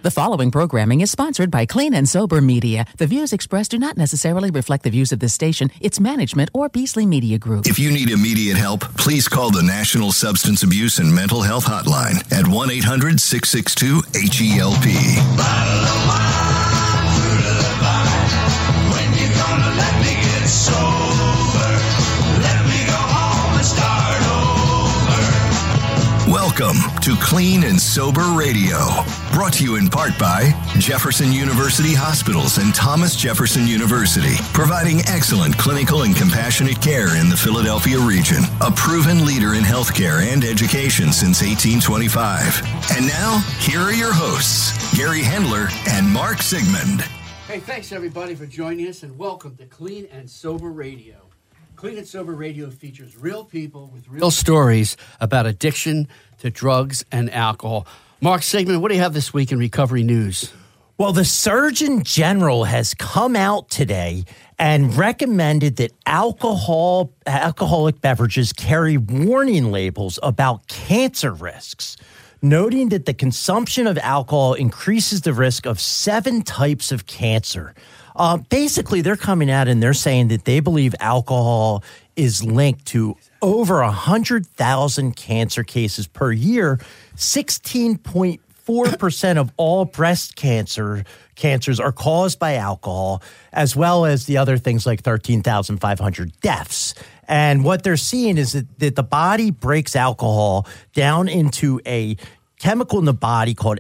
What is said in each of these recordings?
The following programming is sponsored by Clean and Sober Media. The views expressed do not necessarily reflect the views of this station, its management, or Beasley Media Group. If you need immediate help, please call the National Substance Abuse and Mental Health Hotline at 1-800-662-HELP. Bottle of wine through the vine. When you gonna let me get sober? Let me go home and start over. Welcome to Clean and Sober Radio. Brought to you in part by Jefferson University Hospitals and Thomas Jefferson University, providing excellent clinical and compassionate care in the Philadelphia region. A proven leader in healthcare and education since 1825. And now, here are your hosts, Gary Hendler and Mark Sigmund. Hey, thanks everybody for joining us, and welcome to Clean and Sober Radio. Clean and Sober Radio features real people with real stories about addiction to drugs and alcohol. Mark Sigmund, what do you have this week in recovery news? Well, the Surgeon General has come out today and recommended that alcoholic beverages carry warning labels about cancer risks, noting that the consumption of alcohol increases the risk of 7 types of cancer. Basically, they're coming out and they're saying that they believe alcohol is linked to over 100,000 cancer cases per year. 16.4% of all breast cancers are caused by alcohol, as well as the other things like 13,500 deaths. And what they're seeing is that the body breaks alcohol down into a chemical in the body called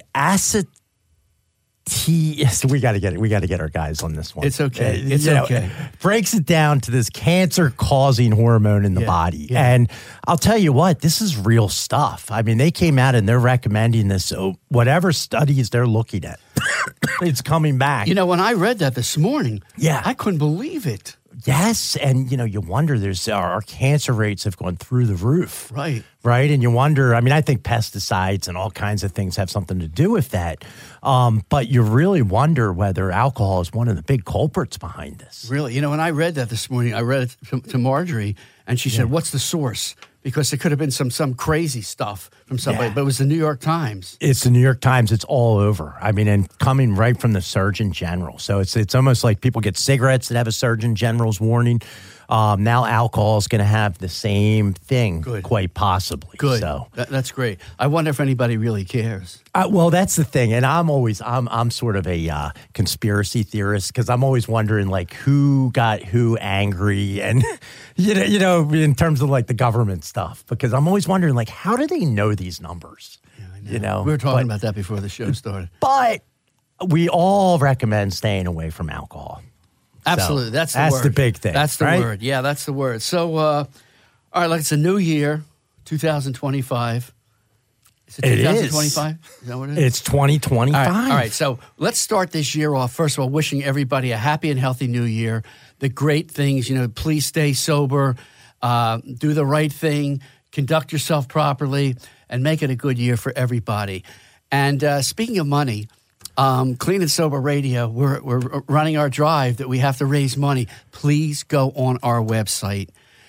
we got to get it. We got to get our guys on this one. It's okay. It's okay. Breaks it down to this cancer-causing hormone in the body. Yeah. And I'll tell you what, this is real stuff. I mean, they came out and they're recommending this. So whatever studies they're looking at, it's coming back. You know, when I read that this morning, I couldn't believe it. Yes, and you wonder our cancer rates have gone through the roof. Right. And you wonder, I mean, I think pesticides and all kinds of things have something to do with that. But you really wonder whether alcohol is one of the big culprits behind this. Really? You know, when I read that this morning, I read it to Marjorie, and she said, what's the source? Because it could have been some crazy stuff from somebody, but it was the New York Times. It's the New York Times. It's all over. I mean, and coming right from the Surgeon General. So it's almost like people get cigarettes that have a Surgeon General's warning. Now alcohol is going to have the same thing, quite possibly. Good. So that's great. I wonder if anybody really cares. Well, that's the thing, and I'm sort of a conspiracy theorist because I'm always wondering like who got who angry, and you know, in terms of like the government stuff, because I'm always wondering like how do they know these numbers? Yeah, I know. You know, we were talking about that before the show started. But we all recommend staying away from alcohol. Absolutely. So, that's the word. That's the big thing. That's the right? word. Yeah, that's the word. So, all right, like it's a new year, 2025. Is it 2025? Is that what it is? It's 2025. All right, so let's start this year off, first of all, wishing everybody a happy and healthy new year. The great things, please stay sober, do the right thing, conduct yourself properly, and make it a good year for everybody. And speaking of money, Clean and Sober Radio, we're running our drive that we have to raise money. Please go on our website,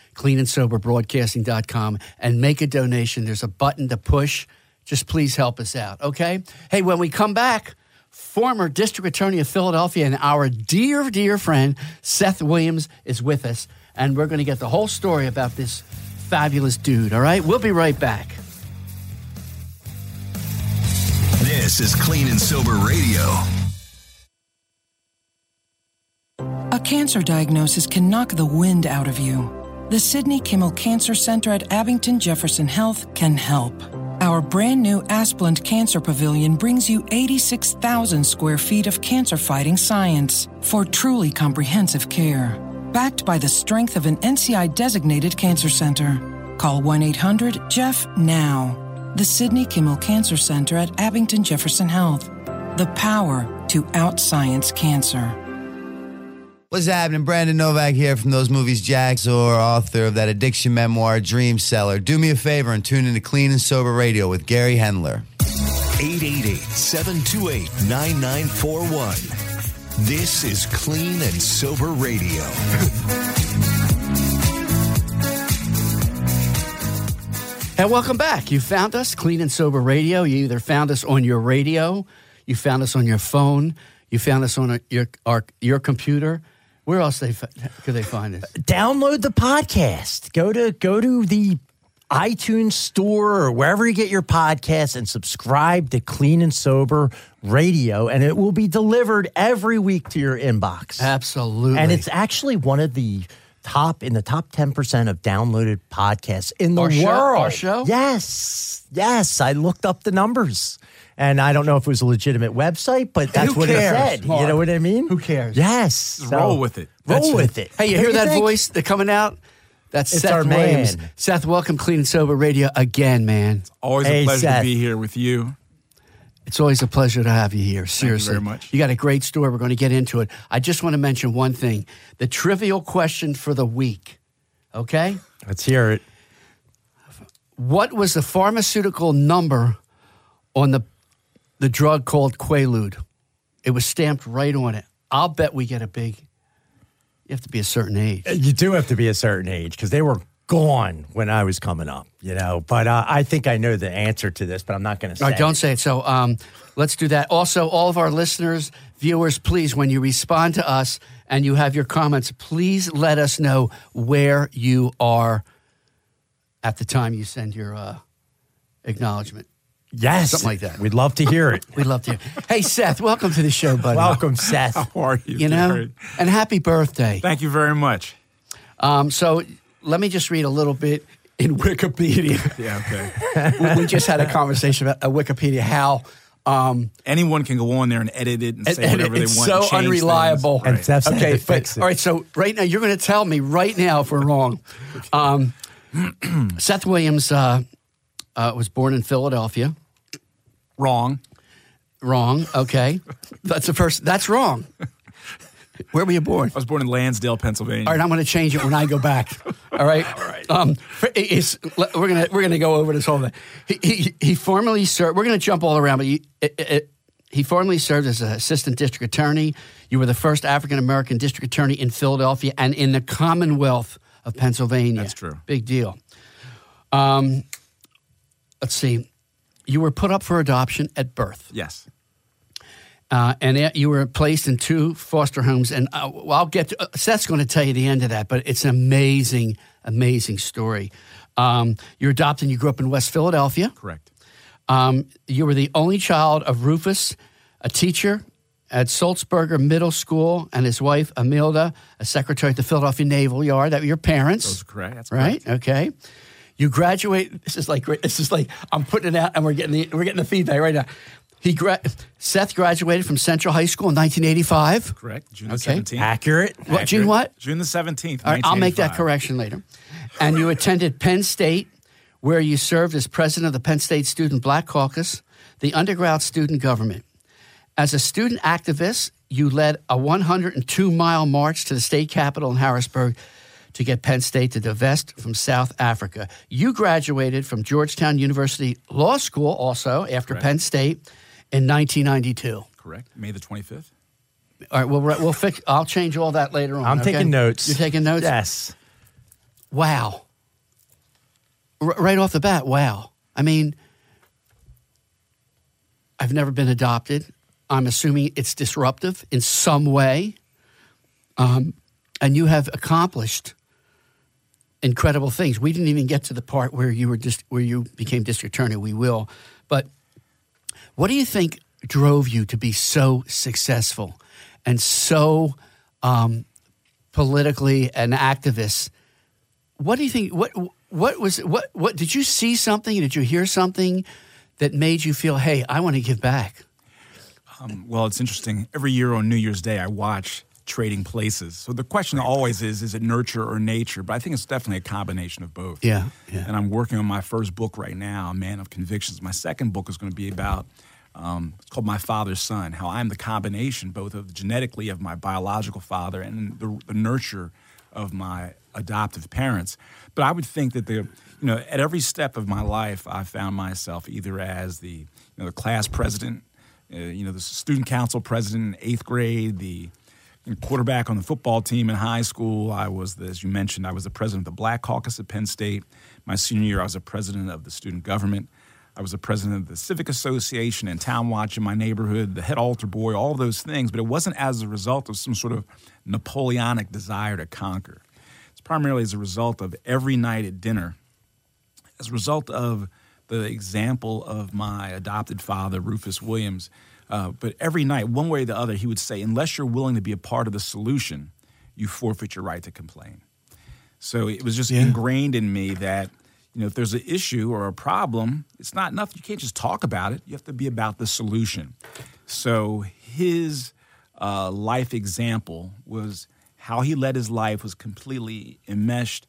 cleanandsoberbroadcasting.com, and make a donation. There's a button to push. Just please help us out, okay? Hey, when we come back, former District Attorney of Philadelphia and our dear, dear friend, Seth Williams, is with us, and we're going to get the whole story about this fabulous dude, all right? We'll be right back. This is Clean and Sober Radio. A cancer diagnosis can knock the wind out of you. The Sidney Kimmel Cancer Center at Abington Jefferson Health can help. Our brand new Asplund Cancer Pavilion brings you 86,000 square feet of cancer-fighting science for truly comprehensive care. Backed by the strength of an NCI-designated cancer center. Call 1-800-JEFF now. The Sidney Kimmel Cancer Center at Abington Jefferson Health. The power to out-science cancer. What's happening? Brandon Novak here from Those Movies Jacks, or author of that addiction memoir, Dream Seller. Do me a favor and tune into Clean and Sober Radio with Gary Hendler. 888-728-9941. This is Clean and Sober Radio. And welcome back. You found us, Clean and Sober Radio. You either found us on your radio, You found us on your phone. You found us on your computer. Where else could they find us? Download the podcast. Go to the iTunes store or wherever you get your podcasts and subscribe to Clean and Sober Radio, and it will be delivered every week to your inbox. Absolutely. And it's actually one of the top 10% of downloaded podcasts in the world. Our show? Yes. I looked up the numbers. And I don't know if it was a legitimate website, but that's what it said. Mark? You know what I mean? Who cares? Yes. Just roll with it. Roll with it. Hey, you hear that voice coming out? That's It's Seth our Williams. man. Seth, welcome Clean and Sober Radio again, man. Always Hey, a pleasure Seth. to be here with you. It's always a pleasure to have you here. Seriously. very much. You got a great story. We're going to get into it. I just want to mention one thing. The trivial question for the week. Okay? Let's hear it. What was the pharmaceutical number on the drug called Quaalude? It was stamped right on it. I'll bet we get a big... You have to be a certain age. You do have to be a certain age because they were gone when I was coming up, But I think I know the answer to this, but I'm not going to say All right, don't it. say it. So let's do that. Also, all of our listeners, viewers, please, when you respond to us and you have your comments, please let us know where you are at the time you send your acknowledgement. Yes. Something like that. We'd love to hear it. We'd love to. Hey, Seth, welcome to the show, buddy. Welcome, Seth. How are you? You know, Jared? and happy birthday. Thank you very much. So let me just read a little bit in Wikipedia. Yeah, okay. We just had a conversation about Wikipedia, how Anyone can go on there and edit it and say whatever they want. it's and so change unreliable. things. And Seth's had Okay, to fix it. all right. So right now, you're going to tell me right now if we're wrong. Seth Williams was born in Philadelphia. Wrong. Wrong. Okay, that's the first. That's wrong. Where were you born? I was born in Lansdale, Pennsylvania. All right, I'm going to change it when I go back. All right. All right. We're gonna go over this whole thing. He formerly served. We're going to jump all around, but he formerly served as an assistant district attorney. You were the first African American district attorney in Philadelphia and in the Commonwealth of Pennsylvania. That's true. Big deal. Let's see. You were put up for adoption at birth. Yes. And you were placed in 2 foster homes. And I'll get to, Seth's going to tell you the end of that, but it's an amazing, amazing story. You're adopted and you grew up in West Philadelphia. Correct. You were the only child of Rufus, a teacher at Sulzberger Middle School, and his wife, Amilda, a secretary at the Philadelphia Naval Yard. That were your parents. Those are correct. That's right? correct. Okay. You graduate. This is like I'm putting it out, and we're getting the feedback right now. Seth graduated from Central High School in 1985. Correct. June the Okay. 17th. Accurate. What, June what? June the 17th, All right, I'll make that 1985. correction later. And you attended Penn State, where you served as president of the Penn State Student Black Caucus, the underground student government. As a student activist, you led a 102-mile march to the state capitol in Harrisburg to get Penn State to divest from South Africa. You graduated from Georgetown University Law School also after Correct. Penn State in 1992. Correct. May the 25th. All right, we'll fix. I'll change all that later on. I'm okay? taking notes. You're taking notes? Yes. Wow. Right off the bat, wow. I mean, I've never been adopted. I'm assuming it's disruptive in some way. And you have accomplished incredible things. We didn't even get to the part where you became district attorney. We will. But what do you think drove you to be so successful and so politically an activist? What do you think? What did you see something? Did you hear something that made you feel, hey, I want to give back? Well, it's interesting. Every year on New Year's Day, I watch Trading Places. So the question always is it nurture or nature? But I think it's definitely a combination of both. Yeah. And I'm working on my first book right now, A Man of Convictions. My second book is going to be about, it's called My Father's Son, how I'm the combination both of genetically of my biological father and the nurture of my adoptive parents. But I would think that at every step of my life, I found myself either as the class president, the student council president in 8th grade, the quarterback on the football team in high school. I was, as you mentioned, I was the president of the Black Caucus at Penn State. My senior year, I was the president of the student government. I was the president of the Civic Association and Town Watch in my neighborhood, the head altar boy, all those things. But it wasn't as a result of some sort of Napoleonic desire to conquer. It's primarily as a result of every night at dinner, as a result of the example of my adopted father, Rufus Williams. But every night, one way or the other, he would say, unless you're willing to be a part of the solution, you forfeit your right to complain. So it was just ingrained in me that, if there's an issue or a problem, it's not enough. You can't just talk about it. You have to be about the solution. So his life example was how he led his life was completely enmeshed,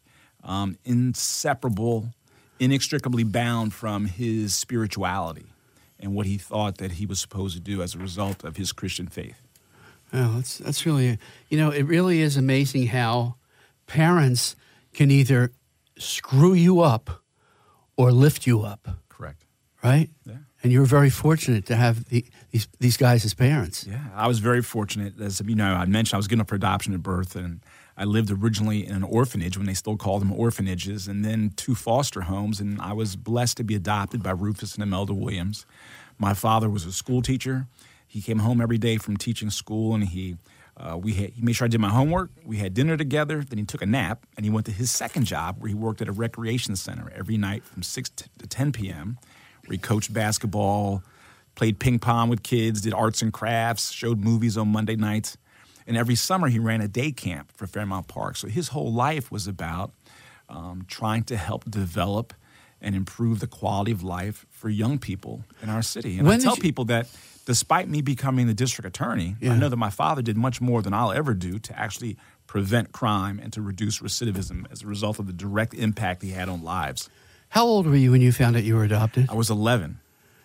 inseparable, inextricably bound from his spirituality and what he thought that he was supposed to do as a result of his Christian faith. Oh, that's really, it really is amazing how parents can either screw you up or lift you up. Correct. Right? Yeah. And you were very fortunate to have these guys as parents. Yeah, I was very fortunate. As I mentioned, I was given up for adoption at birth, and I lived originally in an orphanage when they still called them orphanages, and then 2 foster homes, and I was blessed to be adopted by Rufus and Imelda Williams. My father was a school teacher. He came home every day from teaching school, and he made sure I did my homework. We had dinner together. Then he took a nap, and he went to his second job where he worked at a recreation center every night from 6 to 10 p.m., where he coached basketball, played ping pong with kids, did arts and crafts, showed movies on Monday nights. And every summer he ran a day camp for Fairmount Park. So his whole life was about trying to help develop and improve the quality of life for young people in our city. And I tell people that despite me becoming the district attorney, I know that my father did much more than I'll ever do to actually prevent crime and to reduce recidivism as a result of the direct impact he had on lives. How old were you when you found out you were adopted? I was 11.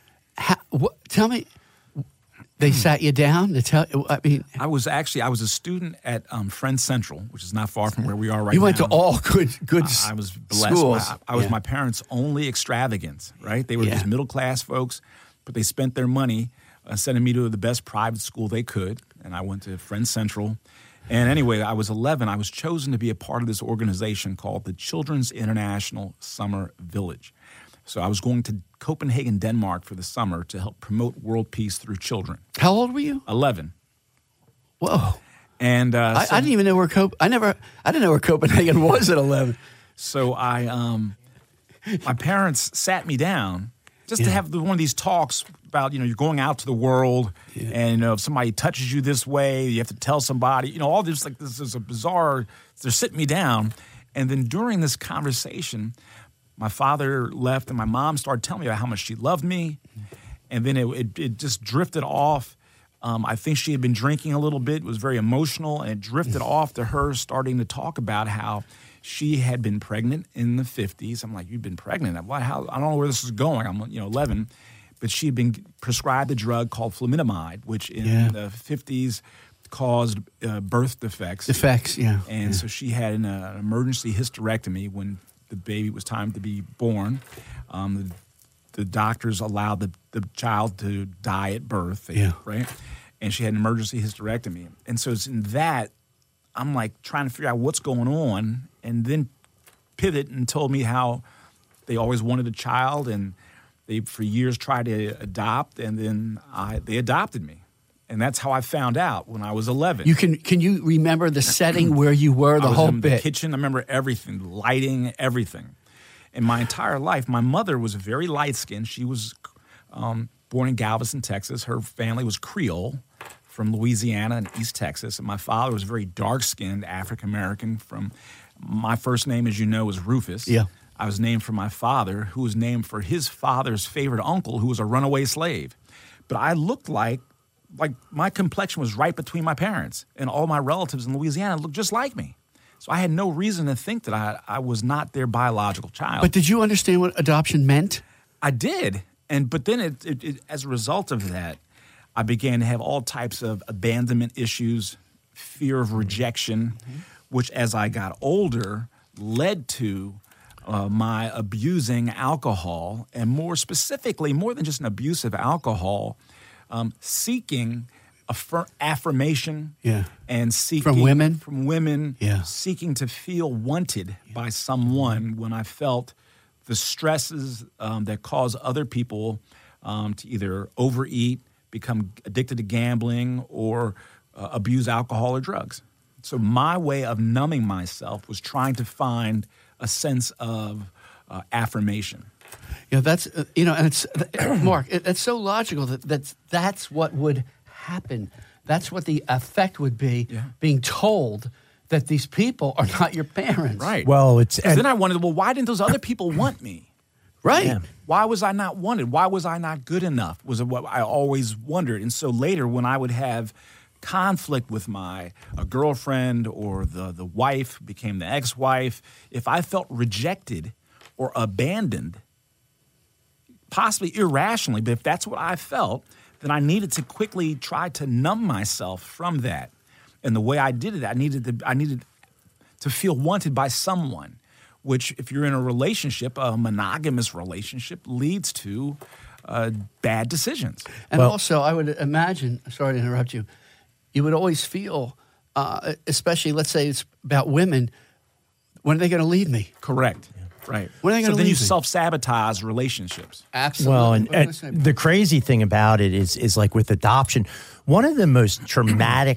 Tell me, they sat you down to tell? I was a student at Friends Central, which is not far from where we are right now. You went to all good I was blessed. schools. I was my parents' only extravagance, right? They were just middle-class folks, but they spent their money sending me to the best private school they could, and I went to Friends Central. And anyway, I was 11. I was chosen to be a part of this organization called the Children's International Summer Village. So I was going to Copenhagen, Denmark for the summer to help promote world peace through children. How old were you? 11. Whoa. And I didn't even know where I didn't know where Copenhagen was at 11. So my parents sat me down just to have one of these talks about, you're going out to the world and if somebody touches you this way, you have to tell somebody, all this, this is a bizarre, they're sitting me down. And then during this conversation, my father left and my mom started telling me about how much she loved me. And then it just drifted off. I think she had been drinking a little bit. It was very emotional, and it drifted off to her starting to talk about how she had been pregnant in the 50s. I'm like, you've been pregnant? I don't know where this is going. I'm 11. But she had been prescribed a drug called flumitamide, which in the 50s caused birth defects. And so she had an emergency hysterectomy when the baby was time to be born. The doctors allowed the child to die at birth, right? And she had an emergency hysterectomy. And so it's in that, I'm like trying to figure out what's going on, and then pivot and told me how they always wanted a child, and they for years tried to adopt, and then they adopted me. And that's how I found out when I was 11. Can you remember the setting where you were, the whole bit? The kitchen. I remember everything, the lighting, everything. In my entire life, my mother was very light-skinned. She was born in Galveston, Texas. Her family was Creole from Louisiana and East Texas. And my father was very dark-skinned, African-American. My first name, as you know, is Rufus. Yeah. I was named for my father, who was named for his father's favorite uncle, who was a runaway slave. But I looked like my complexion was right between my parents, and all my relatives in Louisiana looked just like me. So I had no reason to think that I was not their biological child. But did you understand what adoption meant? I did. But then it as a result of that, I began to have all types of abandonment issues, fear of rejection, which as I got older led to my abusing alcohol, and more specifically, more than just an abuse of alcohol, seeking affirmation and seeking from women, seeking to feel wanted by someone when I felt the stresses that cause other people to either overeat, become addicted to gambling, or abuse alcohol or drugs. So my way of numbing myself was trying to find a sense of affirmation. Yeah, that's and it's Mark. It's so logical that's what would happen. That's what the effect would be. Yeah. Being told that these people are not your parents. Right. Well, then I wondered, well, why didn't those other people want me? Right. Yeah. Why was I not wanted? Why was I not good enough? Was what I always wondered. And so later, when I would have conflict with my girlfriend or the wife became the ex-wife, if I felt rejected or abandoned, possibly irrationally, but if that's what I felt, then I needed to quickly try to numb myself from that. And the way I did it, I needed to feel wanted by someone, which if you're in a relationship, a monogamous relationship, leads to bad decisions. And also, I would imagine, sorry to interrupt you, you would always feel, especially let's say it's about women, when are they going to leave me? Correct. Right. When are they So going to then you leave me? self-sabotage relationships. Absolutely. Well, What am I and saying? the crazy thing about it is like with adoption, one of the most traumatic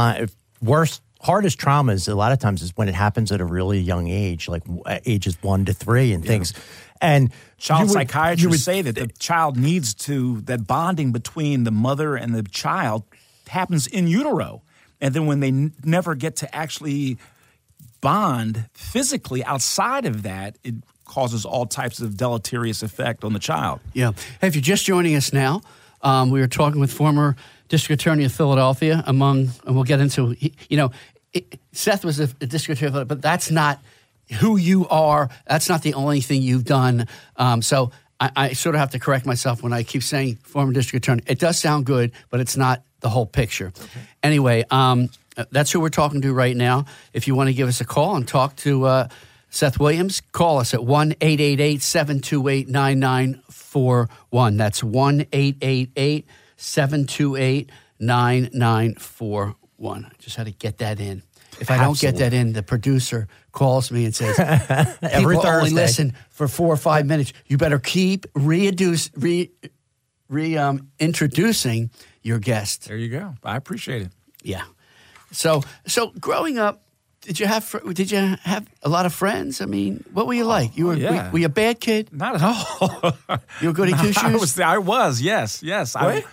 hardest traumas a lot of times is when it happens at a really young age, like ages 1 to 3 and things. And Child psychiatrists say that the child needs that bonding between the mother and the child happens in utero. And then when they never get to actually bond physically outside of that, it causes all types of deleterious effect on the child. Yeah. Hey, if you're just joining us now, we were talking with former District Attorney of Philadelphia, and we'll get into, Seth was a District Attorney, but that's not who you are. That's not the only thing you've done. So I sort of have to correct myself when I keep saying former District Attorney. It does sound good, but it's not the whole picture. Okay. Anyway, that's who we're talking to right now. If you want to give us a call and talk to Seth Williams, call us at 1-888-728-9941. That's 1-888-728-9941. I just had to get that in. If I don't get that in, the producer calls me and says, Every people only Thursday. listen for 4 or 5 minutes. You better keep introducing your guest. There you go. I appreciate it. Yeah. So growing up, did you have a lot of friends? I mean, what were you like? Were you a bad kid? Not at all. You were goody two shoes? I was. Yes. What?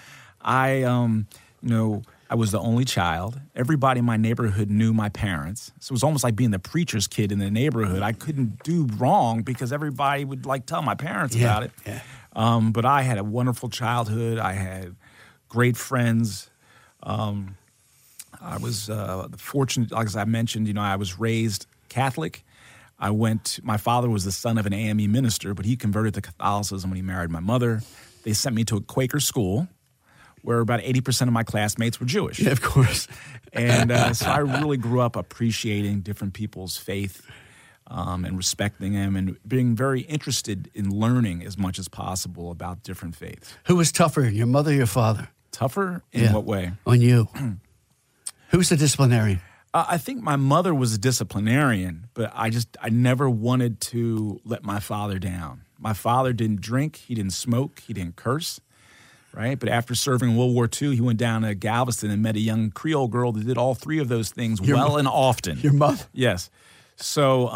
I was the only child. Everybody in my neighborhood knew my parents. So it was almost like being the preacher's kid in the neighborhood. I couldn't do wrong because everybody would tell my parents about it. Yeah. But I had a wonderful childhood. I had great friends. I was fortunate, like as I mentioned, I was raised Catholic. My father was the son of an AME minister, but he converted to Catholicism when he married my mother. They sent me to a Quaker school where about 80% of my classmates were Jewish. Yeah, of course. And so I really grew up appreciating different people's faith and respecting them and being very interested in learning as much as possible about different faiths. Who was tougher, your mother or your father? Tougher? In what way? On you. Who's the disciplinarian? I think my mother was a disciplinarian, but I never wanted to let my father down. My father didn't drink, he didn't smoke, he didn't curse, right? But after serving in World War II, he went down to Galveston and met a young Creole girl that did all three of those things and often. Your mother? Yes. So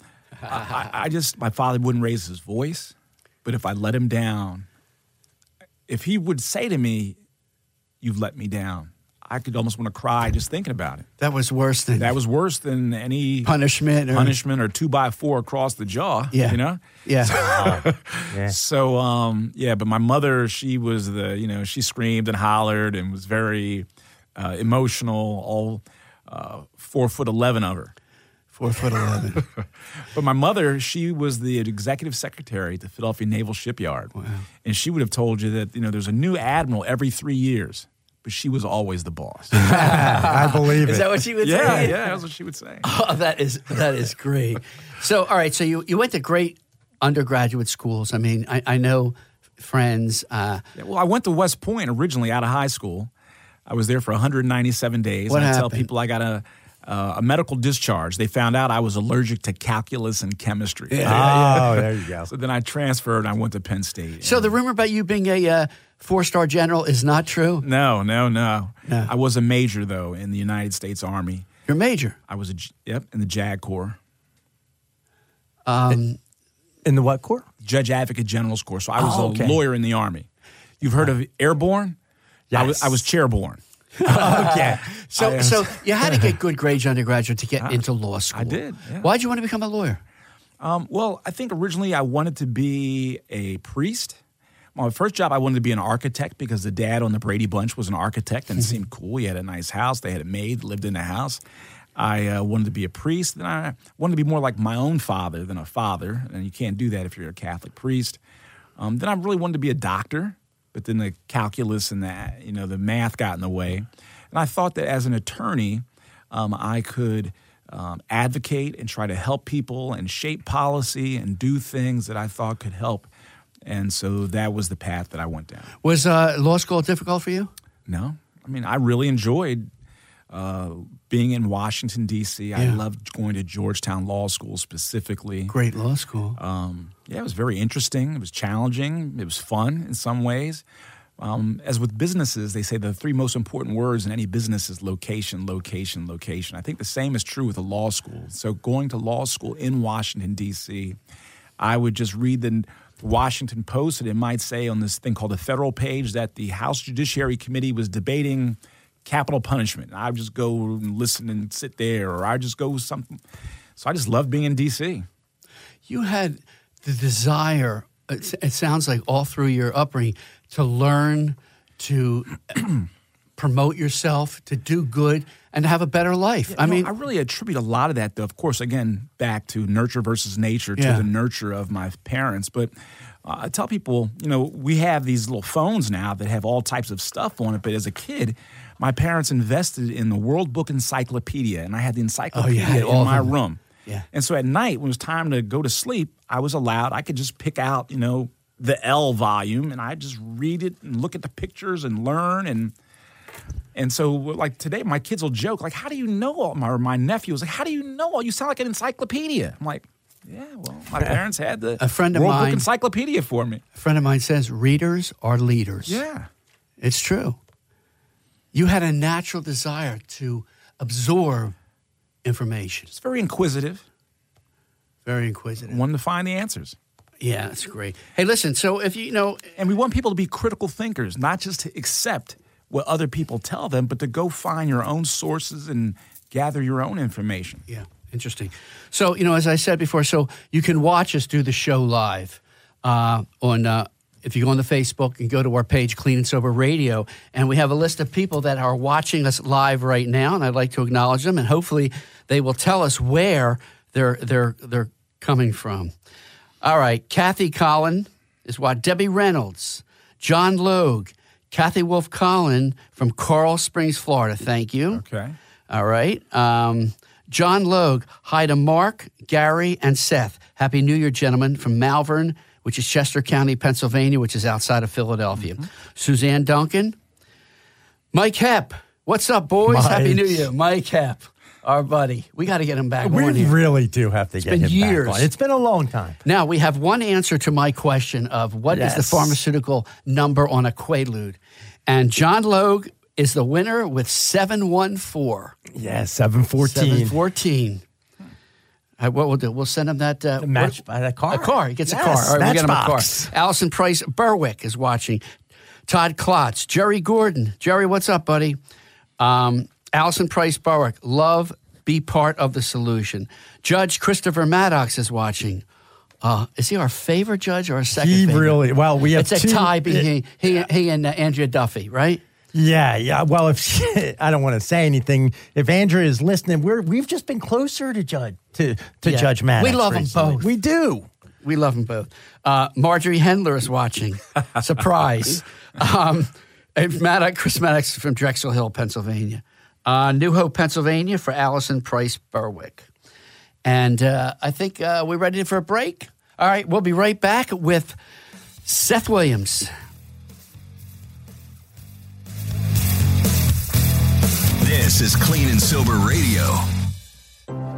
my father wouldn't raise his voice, but if I let him down, if he would say to me, "You've let me down," I could almost want to cry just thinking about it. That was worse than any punishment or 2x4 across the jaw. Yeah. Yeah. Yeah. So but my mother, she was she screamed and hollered and was very emotional. All 4'11" of her. 4'11". But my mother, she was the executive secretary at the Philadelphia Naval Shipyard. Wow. And she would have told you that there's a new admiral every 3 years. But she was always the boss. I believe it. Is that what she would say? Yeah, that's what she would say. Oh, that is great. So, all right, so you went to great undergraduate schools. I mean, I know friends. I went to West Point originally out of high school. I was there for 197 days. What I happened? tell people I got a medical discharge. They found out I was allergic to calculus and chemistry. There you go. So then I transferred and I went to Penn State. So the rumor about you being a 4-star general is not true? No. I was a major, though, in the United States Army. You're a major? I was, in the JAG Corps. In the what corps? Judge Advocate General's Corps. So I was a lawyer in the Army. You've heard of airborne? Yes. I was chairborne. Okay. So you had to get good grades undergraduate to get into law school. I did. Yeah. Why'd you want to become a lawyer? Well, I think originally I wanted to be a priest. My first job, I wanted to be an architect because the dad on the Brady Bunch was an architect and it seemed cool. He had a nice house. They had a maid, lived in the house. I wanted to be a priest. Then I wanted to be more like my own father than a father, and you can't do that if you're a Catholic priest. Then I really wanted to be a doctor, but then the calculus and the math got in the way. And I thought that as an attorney, I could advocate and try to help people and shape policy and do things that I thought could help. And so that was the path that I went down. Was law school difficult for you? No. I mean, I really enjoyed being in Washington, D.C. I loved going to Georgetown Law School specifically. Great law school. It was very interesting. It was challenging. It was fun in some ways. As with businesses, they say the 3 most important words in any business is location, location, location. I think the same is true with a law school. So going to law school in Washington, D.C., I would just read the Washington Post, and it might say on this thing called the Federal Page that the House Judiciary Committee was debating capital punishment. I would just go and listen and sit there, or I just go something. So I just loved being in D.C. You had the desire, it sounds like all through your upbringing, to learn, to promote yourself, to do good, and to have a better life. I really attribute a lot of that, though, of course, again, back to nurture versus nature, to the nurture of my parents. But I tell people, we have these little phones now that have all types of stuff on it. But as a kid, my parents invested in the World Book Encyclopedia, and I had the encyclopedia in my room. Yeah. And so at night, when it was time to go to sleep, I could just pick out, the L volume, and I just read it and look at the pictures and learn. And so, like today, my kids will joke, like, how do you know all? My nephew was like, how do you know all? You sound like an encyclopedia. I'm like, yeah, well, my parents had the World Book Encyclopedia for me. A friend of mine says, readers are leaders. Yeah. It's true. You had a natural desire to absorb information. It's very inquisitive. Very inquisitive. Wanted to find the answers. Yeah, that's great. Hey, listen, so if and we want people to be critical thinkers, not just to accept what other people tell them, but to go find your own sources and gather your own information. Yeah, interesting. So, as I said before, so you can watch us do the show live if you go on the Facebook and go to our page, Clean and Sober Radio, and we have a list of people that are watching us live right now, and I'd like to acknowledge them, and hopefully they will tell us where they're coming from. All right, Kathy Collin is what? Debbie Reynolds, John Logue, Kathy Wolf Collin from Coral Springs, Florida. Thank you. Okay. All right. John Logue, hi to Mark, Gary, and Seth. Happy New Year, gentlemen, from Malvern, which is Chester County, Pennsylvania, which is outside of Philadelphia. Mm-hmm. Suzanne Duncan. Mike Hepp. What's up, boys? Mike. Happy New Year. Mike Hepp, our buddy. We got to get him back on here. We really do have to get him years. back on. It's been a long time. Now, we have one answer to my question of what is the pharmaceutical number on a Quaalude. And John Logue is the winner with 714. Yeah, 714. 714. What we'll do, we'll send him that. Match by the car. A car. He gets a car. All right, we'll get him a car. Allison Price Berwick is watching. Todd Klotz. Jerry Gordon. Jerry, what's up, buddy? Allison Price Berwick. Love, be part of the solution. Judge Christopher Maddox is watching. Is he our favorite judge or our second favorite? Really, well, we have it's a tie between he and Andrea Duffy, right? Yeah. Well, if I don't want to say anything, if Andrea is listening, we've just been closer to Judge Maddox. We love them both. We do. We love them both. Marjorie Hendler is watching. Surprise. Chris Maddox from Drexel Hill, Pennsylvania. New Hope, Pennsylvania for Allison Price Berwick. And I think we're ready for a break. All right, we'll be right back with Seth Williams. This is Clean and Sober Radio.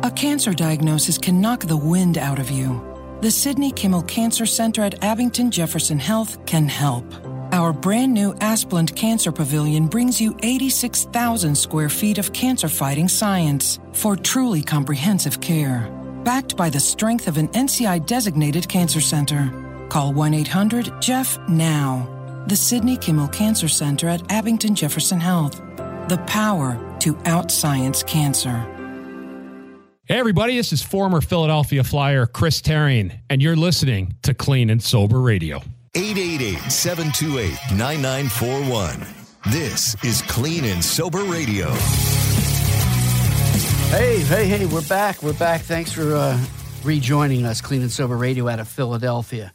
A cancer diagnosis can knock the wind out of you. The Sidney Kimmel Cancer Center at Abington Jefferson Health can help. Our brand new Asplund Cancer Pavilion brings you 86,000 square feet of cancer-fighting science for truly comprehensive care. Backed by the strength of an NCI-designated cancer center. Call 1-800-JEFF now. The Sidney Kimmel Cancer Center at Abington Jefferson Health. The power to out-science cancer. Hey everybody, this is former Philadelphia Flyer Chris Therien, and you're listening to Clean and Sober Radio. 888-728-9941. This is Clean and Sober Radio. Hey, we're back. Thanks for rejoining us, Clean and Sober Radio out of Philadelphia.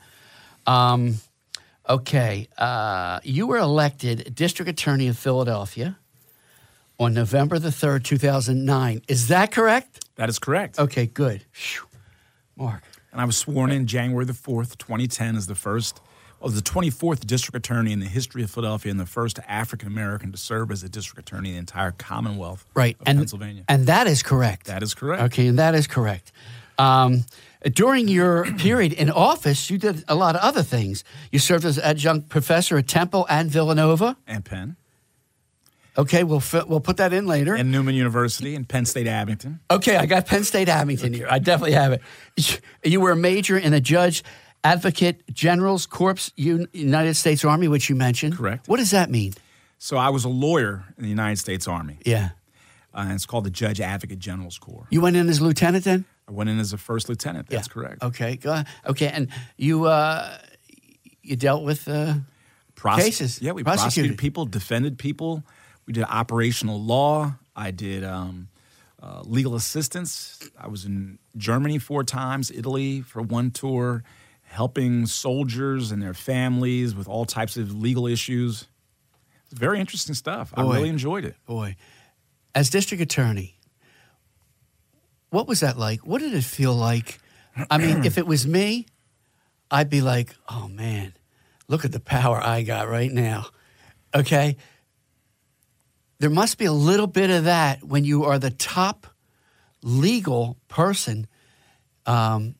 Okay, you were elected District Attorney of Philadelphia on November the 3rd, 2009. Is that correct? That is correct. Okay, good. Whew. Mark. And I was sworn in January the 4th, 2010 as the 24th district attorney in the history of Philadelphia and the first African-American to serve as a district attorney in the entire Commonwealth of Pennsylvania. And that is correct. That is correct. Okay, and that is correct. During your period in office, you did a lot of other things. You served as adjunct professor at Temple and Villanova. And Penn. Okay, we'll put that in later. And Newman University and Penn State Abington. Okay, I got Penn State Abington here. I definitely have it. You were a major in the Judge Advocate General's Corps, United States Army, which you mentioned. Correct. What does that mean? So I was a lawyer in the United States Army. Yeah. And it's called the Judge Advocate General's Corps. You went in as lieutenant then? I went in as a first lieutenant. That's correct. Okay, go ahead. Okay, and you dealt with cases. Yeah, we prosecuted people, defended people. We did operational law. I did legal assistance. I was in Germany 4 times, Italy for 1 tour, helping soldiers and their families with all types of legal issues. It's very interesting stuff. I really enjoyed it. Boy, as district attorney, what was that like? What did it feel like? I mean, if it was me, I'd be like, oh, man, look at the power I got right now. Okay? There must be a little bit of that when you are the top legal person in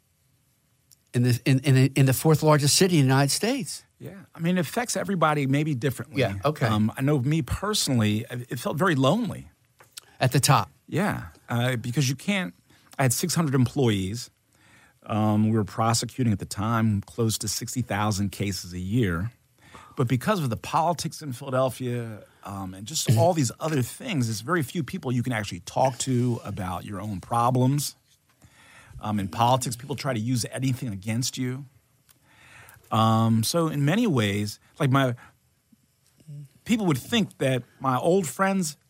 the 4th largest city in the United States. Yeah, I mean, it affects everybody maybe differently. Yeah, okay. I know me personally, it felt very lonely. At the top? Yeah, because you can't. I had 600 employees. We were prosecuting at the time close to 60,000 cases a year. But because of the politics in Philadelphia and just all these other things, there's very few people you can actually talk to about your own problems. In politics, people try to use anything against you. So in many ways, like people would think that my old friends